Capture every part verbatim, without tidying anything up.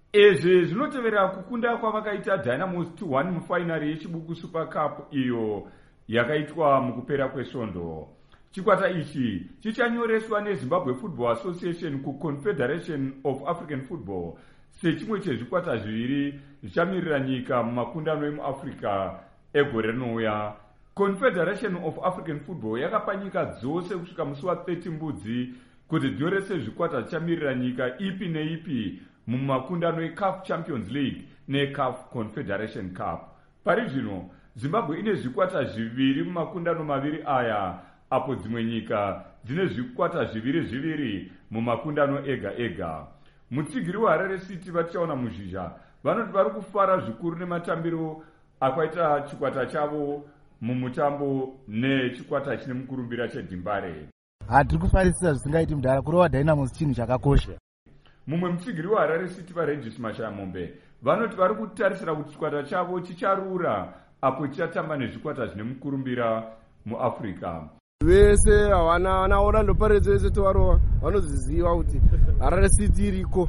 Izvi zvinotevera kukunda kwavakaita Dynamos two one mufainari yechibuku Super Cup iyo yakaitwa mukupera kwesvondo. Chikwata ichi chichanyoreswa neZimbabwe Football Association kuConfederation of African Football sechimwe chezvikwata zviviri zvichamirira nyika mumakundano emuAfrica egore rinouya. Confederation of African Football yakapa nyika dzose kusvika musi wa thirty mbudzi kuti dzinyorese zvikwata zvichamirira nyika ipi neipi mumakundano eCAF Champions League neCAF Confederation Cup. Pari zvino Zimbabwe ine zvikwata zviviri mumakundano maviri aya, apo dzimwe nyika dzine zvikwata zviviri zviviri mumakundano ega ega. Mutsigiri weHarare City vatichaona muzhizha vanoti vari kufara zvikuru nematambiro akaita chikwata chavo mumutambo nechikwata chine mukurumbira cheDimbare. Hatiri kufarisisa zvisingaiti mudhara kurova Dynamos chinhu chakakosha. Mumwe mutsigiri weHarare City vaRegis Mashamombe vanoti vari kutarisira kuti chikwata chavo chicharura apo chichatamba nezvikwata zvine mukurumbira muAfrica. Vese havana vana Orlando Pirates vese tovarova vanoziziva kuti Harare City iriko.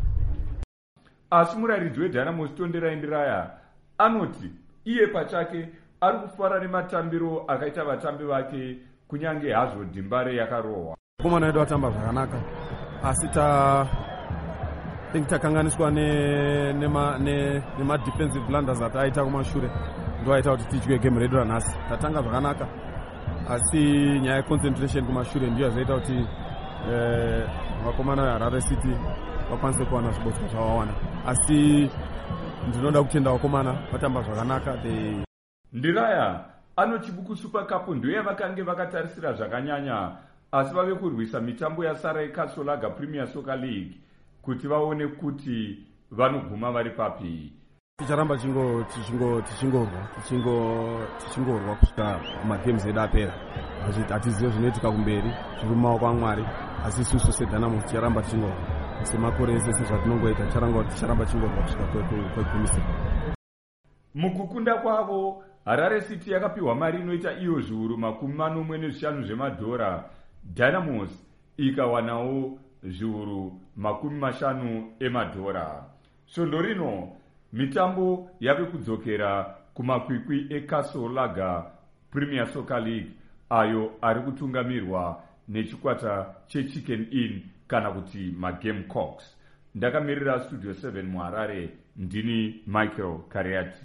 Asi murayiridzi weDynamos Tondera Indiraya anoti iye pachake ari kufara nematambiro akaita vatambi vake kunyange hazvo Dimbare yakarohwa. Komana edu atamba zvakanaka asi ta think takanganiswa ne nema ne nema defensive blunders ataita kumashure ndo aita kuti tidye game redu ranhasi. Tatanga zvakanaka asi nyaya ye concentration kumashure ndiyo yazoita kuti eh vakomana veHarare City vakwanise kuwana zvibodzwa zvavawana, asi ndinoda kutenda vakomana vatamba zvakanaka. They Ndiraya ano chibuku Super Cup ndiyo yavakange vakatarisira zvakanyanya, asi vave kurwisa mitambo yasara yeKasolaga Premier Soccer League kuti vaone kuti vanoguma vari papi. Ticharamba chingo tichingo tichingorwa tichingo tichingorwa kusvika magames edu apera. Hatizivi zvinoitika kumberi zviri mumaoko aMwari, asi isusu seDynamos ticharamba tichingorwa semakore ese sezvatinongoita ticharamba tichingorwa kusvika kwegumisi. Mukukunda kwavo Harare City yakapiwa mari inoita iyo zviuru makumi manomwe nezvishanu zvemadhora. Dynamos ikawanawo zviuru makumi mashanu emadhora. Svondo rino mitambo yave kudzokera kumakwikwi eKasolaga Premier Soccer League ayo ari kutungamirwa nechikwata cheChicken Inn kana kuti maGamecocks. Ndakamirira Studio seven muHarare, ndini Michael Kariati.